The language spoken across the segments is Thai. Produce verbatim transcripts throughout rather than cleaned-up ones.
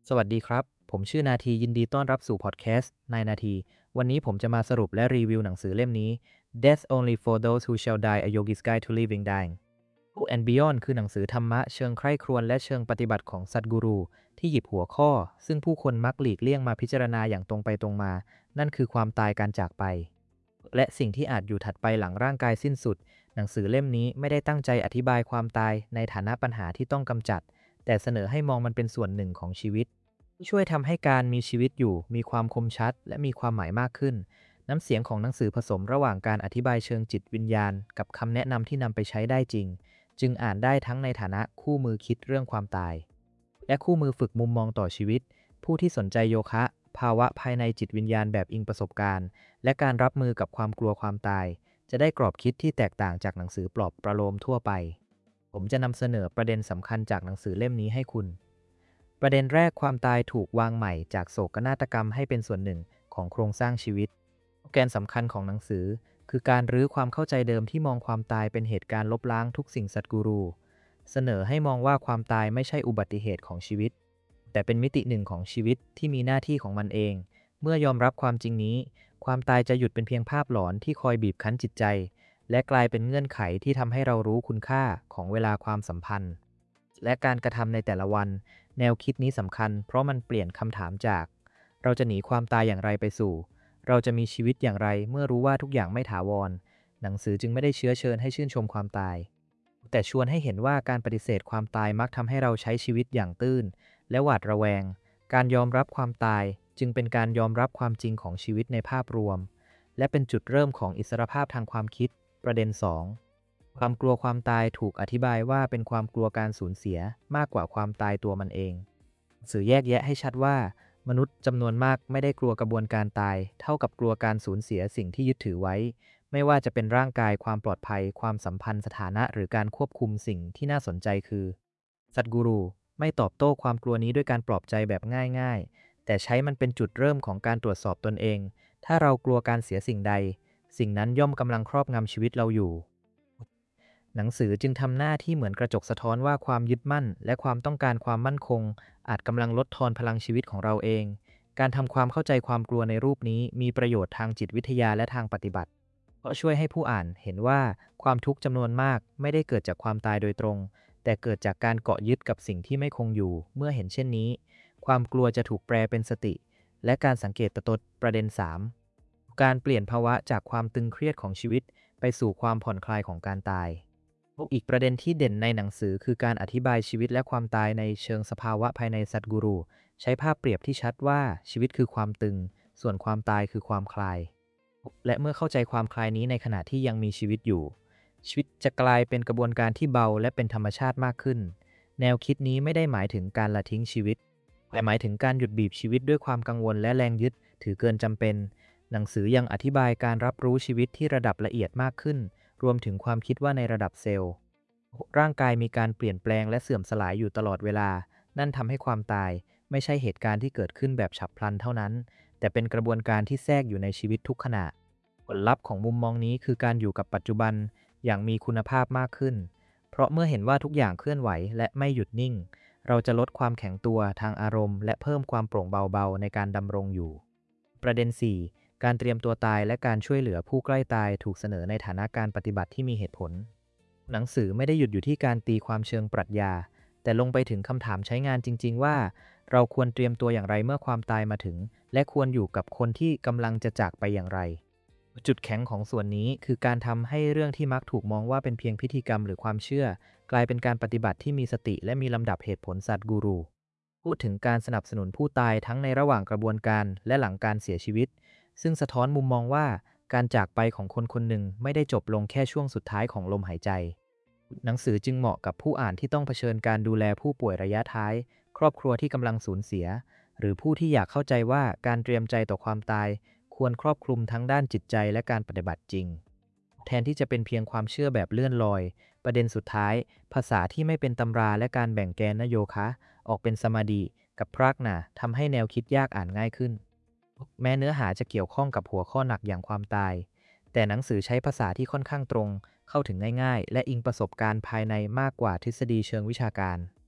สวัสดีครับ ผมชื่อนาทียินดีต้อนรับสู่พอดแคสต์นายนาที วันนี้ผมจะมาสรุปและรีวิวหนังสือเล่มนี้ Death Only for Those Who Shall Die A Yogi's Guide to Living Dying and Beyond คือหนังสือธรรมะเชิงใคร่ครวญและเชิงปฏิบัติของสัตกูรูที่หยิบหัวข้อซึ่งผู้คนมักหลีกเลี่ยงมาพิจารณาอย่างตรงไปตรงมา นั่นคือความตายการจากไป และสิ่งที่อาจอยู่ถัดไปหลังร่างกายสิ้นสุด หนังสือเล่มนี้ไม่ได้ตั้งใจอธิบายความตายในฐานะปัญหาที่ต้องกำจัด แต่เสนอให้มองมันเป็นส่วนหนึ่งของชีวิต ช่วยทำให้การมีชีวิตอยู่มีความคมชัดและมีความหมายมากขึ้น น้ำเสียงของหนังสือผสมระหว่างการอธิบายเชิงจิตวิญญาณกับคำแนะนำที่นำไปใช้ได้จริง จึงอ่านได้ทั้งในฐานะคู่มือคิดเรื่องความตาย และคู่มือฝึกมุมมองต่อชีวิต ผู้ที่สนใจโยคะ ภาวะภายในจิตวิญญาณแบบอิงประสบการณ์ และการรับมือกับความกลัวความตาย จะได้กรอบคิดที่แตกต่างจากหนังสือปลอบประโลมทั่วไป ผมจะนำเสนอประเด็นสำคัญจากหนังสือเล่มนี้ให้คุณ ประเด็นแรกความตายถูกวางใหม่จากโศกนาฏกรรมให้เป็นส่วนหนึ่งของโครงสร้างชีวิต แกนสำคัญของหนังสือคือการรื้อความเข้าใจเดิมที่มองความตายเป็นเหตุการณ์ลบล้างทุกสิ่งสัตกูรู เสนอให้มองว่าความตายไม่ใช่อุบัติเหตุของชีวิต แต่เป็นมิติหนึ่งของชีวิตที่มีหน้าที่ของมันเอง เมื่อยอมรับความจริงนี้ ความตายจะหยุดเป็นเพียงภาพหลอนที่คอยบีบคั้นจิตใจ และกลายเป็นเงื่อนไขที่ทำให้เรารู้คุณค่าของเวลาความสัมพันธ์ และการกระทำในแต่ละวัน แนวคิดนี้สำคัญเพราะมันเปลี่ยนคำถามจาก เราจะหนีความตายอย่างไรไปสู่ เราจะมีชีวิตอย่างไรเมื่อรู้ว่าทุกอย่างไม่ถาวร หนังสือจึงไม่ได้เชื้อเชิญให้ชื่นชมความตาย แต่ชวนให้เห็นว่าการปฏิเสธความตายมักทำให้เราใช้ชีวิตอย่างตื้น และหวาดระแวง การยอมรับความตายจึงเป็นการยอมรับความจริงของชีวิตในภาพรวม และเป็นจุดเริ่มของอิสรภาพทางความคิด ประเด็น สอง ความกลัวความตายถูกอธิบายว่าเป็นความกลัวการสูญเสียมากกว่าความตายตัวมันเอง สื่อแยกแยะให้ชัดว่า มนุษย์จำนวนมากไม่ได้กลัวกระบวนการตาย เท่ากับกลัวการสูญเสียสิ่งที่ยึดถือไว้ ไม่ว่าจะเป็นร่างกายความปลอดภัย ความสัมพันธ์สถานะหรือการควบคุมสิ่งที่น่าสนใจคือ สัตกูรูไม่ตอบโต้ความกลัวนี้ด้วยการปลอบใจแบบง่ายๆ แต่ใช้มันเป็นจุดเริ่มของการตรวจสอบตนเอง ถ้าเรากลัวการเสียสิ่งใด สิ่งนั้นย่อมกำลังครอบงำชีวิตเราอยู่ หนังสือจึงทำหน้าที่เหมือนกระจกสะท้อนว่าความยึดมั่นและความต้องการความมั่นคงอาจกำลังลดทอนพลังชีวิตของเราเอง การทำความเข้าใจความกลัวในรูปนี้มีประโยชน์ทางจิตวิทยาและทางปฏิบัติ เพราะช่วยให้ผู้อ่านเห็นว่าความทุกข์จำนวนมากไม่ได้เกิดจากความตายโดยตรง แต่เกิดจากการเกาะยึดกับสิ่งที่ไม่คงอยู่ เมื่อเห็นเช่นนี้ ความกลัวจะถูกแปลเป็นสติ และการสังเกตตนประเด็น สาม การเปลี่ยนภาวะจากความตึงเครียดของชีวิตไปสู่ความผ่อนคลายของการตาย อีกประเด็นที่เด่นในหนังสือคือการอธิบายชีวิตและความตายในเชิงสภาวะภายในสัตกูรู ใช้ภาพเปรียบที่ชัดว่าชีวิตคือความตึง ส่วนความตายคือความคลาย และเมื่อเข้าใจความคลายนี้ในขณะที่ยังมีชีวิตอยู่ ชีวิตจะกลายเป็นกระบวนการที่เบาและเป็นธรรมชาติมากขึ้น แนวคิดนี้ไม่ได้หมายถึงการละทิ้งชีวิต แต่หมายถึงการหยุดบีบชีวิตด้วยความกังวลและแรงยึดถือเกินจำเป็น หนังสือยังอธิบายการรับรู้ชีวิตที่ระดับละเอียดมากขึ้น รวมถึงความคิดว่าในระดับเซลล์ ร่างกายมีการเปลี่ยนแปลงและเสื่อมสลายอยู่ตลอดเวลา นั่นทำให้ความตายไม่ใช่เหตุการณ์ที่เกิดขึ้นแบบฉับพลันเท่านั้น แต่เป็นกระบวนการที่แทรกอยู่ในชีวิตทุกขณะ ผลลัพธ์ของมุมมองนี้คือการอยู่กับปัจจุบันอย่างมีคุณภาพมากขึ้น เพราะเมื่อเห็นว่าทุกอย่างเคลื่อนไหวและไม่หยุดนิ่ง เราจะลดความแข็งตัวทางอารมณ์และเพิ่มความโปร่งเบาๆในการดำรงอยู่ ประเด็น สี่ การเตรียมตัวตายและการช่วยเหลือผู้ใกล้ตายถูกเสนอในฐานะการปฏิบัติที่มีเหตุผล หนังสือไม่ได้หยุดอยู่ที่การตีความเชิงปรัชญา แต่ลงไปถึงคำถามใช้งานจริงๆว่า เราควรเตรียมตัวอย่างไรเมื่อความตายมาถึง และควรอยู่กับคนที่กำลังจะจากไปอย่างไร จุดแข็งของส่วนนี้คือการทำให้เรื่องที่มักถูกมองว่าเป็นเพียงพิธีกรรมหรือความเชื่อ กลายเป็นการปฏิบัติที่มีสติและมีลำดับเหตุผลสัตกูรู พูดถึงการสนับสนุนผู้ตายทั้งในระหว่างกระบวนการและหลังการเสียชีวิต ซึ่งสะท้อนมุมมองว่าการจากไปของคนคนหนึ่งไม่ได้จบลงแค่ช่วงสุดท้ายของลมหายใจ หนังสือจึงเหมาะกับผู้อ่านที่ต้องเผชิญการดูแลผู้ป่วยระยะท้าย ครอบครัวที่กำลังสูญเสีย หรือผู้ที่อยากเข้าใจว่าการเตรียมใจต่อความตายควรครอบคลุมทั้งด้านจิตใจและการปฏิบัติจริง แทนที่จะเป็นเพียงความเชื่อแบบเลื่อนลอย ประเด็นสุดท้าย ภาษาที่ไม่เป็นตำราและการแบ่งแกนนโยคะ ออกเป็นสมาธิกับพรากนาทำให้แนวคิดยากอ่านง่ายขึ้น แม้เนื้อหาจะเกี่ยวข้องกับหัวข้อหนักอย่างความตาย แต่หนังสือใช้ภาษาที่ค่อนข้างตรง เข้าถึงง่ายๆ และอิงประสบการณ์ภายในมากกว่าทฤษฎีเชิงวิชาการ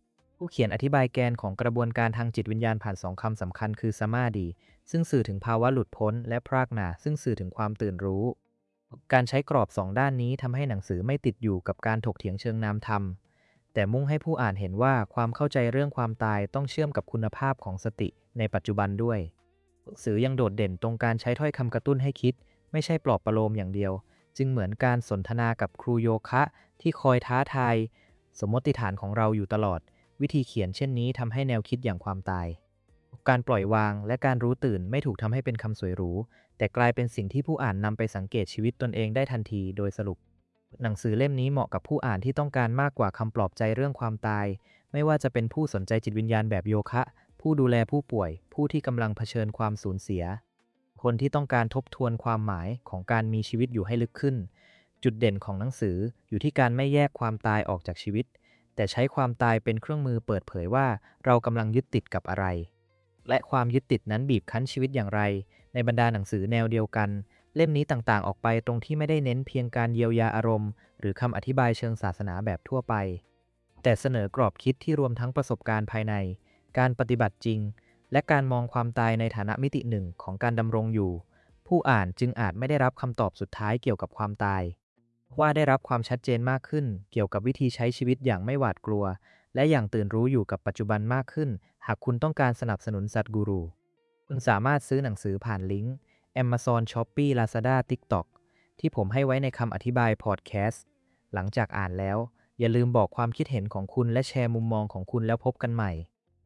ผู้เขียนอธิบายแกนของกระบวนการทางจิตวิญญาณผ่านสองคำสำคัญคือสมาธิซึ่งสื่อถึงภาวะหลุดพ้นและพรากนาซึ่งสื่อถึงความตื่นรู้ การใช้กรอบสองด้านนี้ทำให้หนังสือไม่ติดอยู่กับการถกเถียงเชิงนามธรรมแต่มุ่งให้ผู้อ่านเห็นว่าความเข้าใจเรื่องความตายต้องเชื่อมกับคุณภาพของสติในปัจจุบันด้วยหนังสือยังโดดเด่นตรงการใช้ถ้อยคำกระตุ้นให้คิดไม่ใช่ปลอบประโลมอย่างเดียวจึงเหมือนการสนทนากับครูโยคะที่คอยท้าทายสมมติฐานของเราอยู่ตลอดวิธีเขียนเช่นนี้ทำให้แนวคิดอย่างความตายการปล่อยวางและการรู้ตื่นไม่ถูกทำให้เป็นคำสวยหรูแต่กลายเป็นสิ่งที่ผู้อ่านนำไปสังเกตชีวิตตนเองได้ทันทีโดยสรุปหนังสือเล่มนี้เหมาะกับผู้อ่านที่ต้องการมากกว่าคำปลอบใจเรื่องความตายไม่ว่าจะเป็นผู้สนใจจิตวิญญาณแบบโยคะผู้ดูแลผู้ป่วยผู้ที่กำลังเผชิญความสูญเสียคนที่ต้องการทบทวนความหมายของการมีชีวิตอยู่ให้ลึกขึ้นจุดเด่นของหนังสืออยู่ที่การไม่แยกความตายออกจากชีวิตแต่ใช้ความตายเป็นเครื่องมือเปิดเผยว่าเรากำลังยึดติดกับอะไรและความยึดติดนั้นบีบคั้นชีวิตอย่างไรในบรรดาหนังสือแนวเดียวกันเล่มนี้ต่างๆออกไปตรงที่ไม่ได้เน้นเพียงการเยียวยาอารมณ์หรือคำอธิบายเชิงศาสนาแบบทั่วไปแต่เสนอกรอบคิดที่รวมทั้งประสบการณ์ภายในการปฏิบัติจริงและการมองความตายในฐานะมิติหนึ่งของการดำรงอยู่ผู้อ่านจึงอาจไม่ได้รับคำตอบสุดท้ายเกี่ยวกับความตายว่าได้รับความชัดเจนมากขึ้นเกี่ยวกับวิธีใช้ชีวิตอย่างไม่หวาดกลัวและอย่างตื่นรู้อยู่กับปัจจุบันมากขึ้นหากคุณต้องการสนับสนุนสัตกูรูคุณสามารถซื้อหนังสือผ่านลิงก์ Amazon Shopee Lazada TikTok ที่ผมให้ไว้ในคำอธิบายพอดแคสต์หลังจากอ่านแล้วอย่าลืมบอกความคิดเห็นของคุณและแชร์มุมมองของคุณแล้วพบกันใหม่